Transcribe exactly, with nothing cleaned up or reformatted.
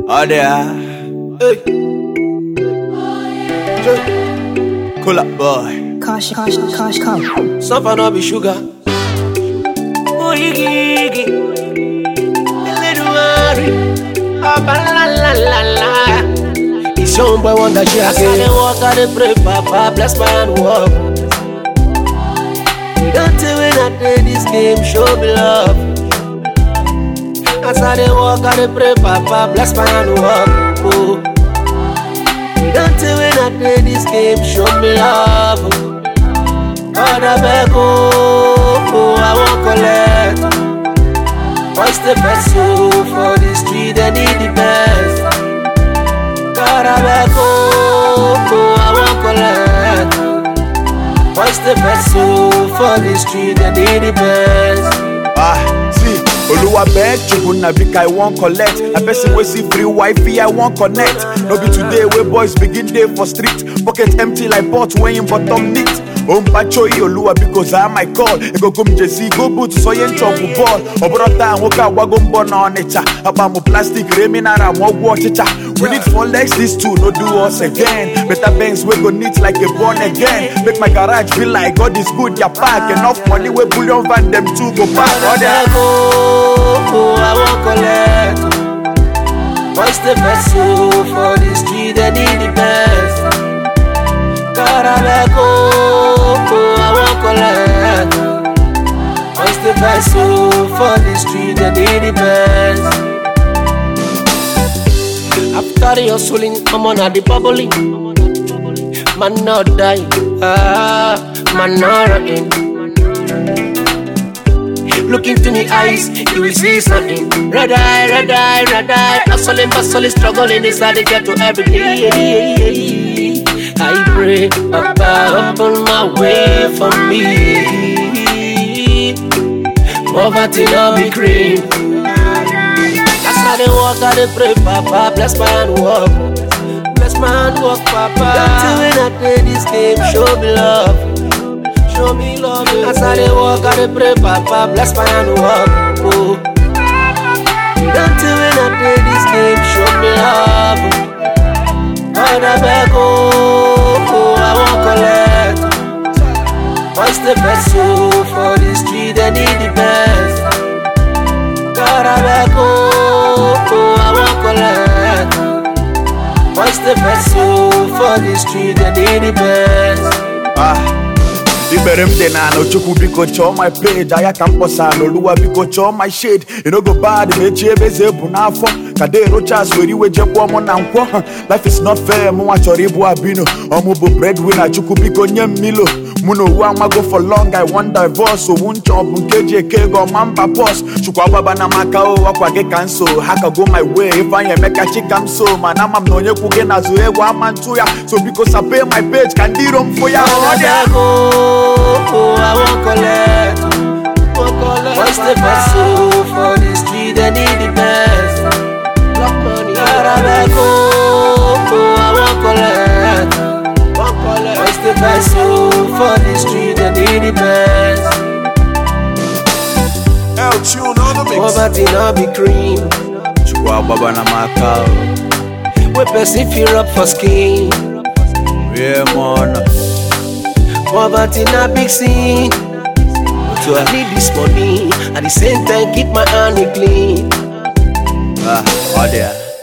Oh there, hey, cool up boy. Cash, cash, cash, come. Suffer no be sugar. Oh, yigi, yigi. Little worry. Oh, ba la la la la. It's your boy wonder she has said, walk out the pray, Papa, bless my hand walk. You don't tell me that day this game, show me love. As I dey walk, I dey pray, Papa, bless my hand walk. Oh. You don't tell me that day this game, show me love. God, I beg, oh, oh, I won't collect. What's the best soul for the street? I need the best. God, I beg, oh, oh, I won't collect. What's the best soul for the street? I need the best. Ah, see, Oluwa beg, Chukuna Vika, I won't collect. A person will see free Wi-Fi, I won't connect. No be today where boys begin day for street. Pocket empty like pot when in bottom neat. Om pacho Oluwa because I my call. E go come Jesse, go boot so yen chop ball. Obrota woka wagon bona on it. Abamu plastic reminara mo watch it. We need four legs, these two no do us again. Better banks we go neat like a born again. Make my garage feel like God is good, ya pack. Enough money we bullion van them two go back. Oh, I won't collect. What's the best soul for the street? I need the best. God, I let go. Oh, I won't collect. What's the best soul for the street? I need the best. After your soul, I'm on the bubbling. Man, not die. Ah, man, not running. Look into me eyes, you will see something. Red eye, red eye, red eye. Hustling, bustling, struggling inside the ghetto every day. I pray, Papa, open my way for me. Poverty not be cream. That's how they walk, how they pray, Papa. Bless my hand walk, bless my hand walk, Papa. Don't tell me that day this game, show me love. Show me love, as I dey walk, I dey pray, Papa, bless my hand walk. Oh. Don't tell me that day this game, show me love. God, I beg, oh, oh, I won't collect. What's the best soul for the street? I need the best. God, I beg, oh, oh, I won't collect. What's the best soul for the street? I need the best. Ah. Iberem dena no chuku biko cho my page. Aya campus and Oluwa biko cho my shade. You know go bad me chebe zebu na fo. Kade rocha sweri we jekwa mo na nkwo. Life is not fair mo wa chori bu abino. Omo bo breadwinner chuku biko nyem milo. Muno wa ma go for long I want divorce. So wun chop nkeje ke go mamba boss. Chukwa baba na makao wakwa ge cancel. Haka go my way if I am make a chikam so. Man I'm no nye kuge na zo e wa man to ya. So because I pay my page can di rom for ya. Oh, I won't collect. What's the best soul for the street? I need the best. Block money, I beg, oh, oh, I won't collect. What's the best soul for the street? I need the best. El tune on the mix. Poverty not be cream. Chukwa baba na makao. We person fear up for skin. Yeah man. Poverty not big sin. So I need this money. At the same time keep my hand clean. Ah, oh there.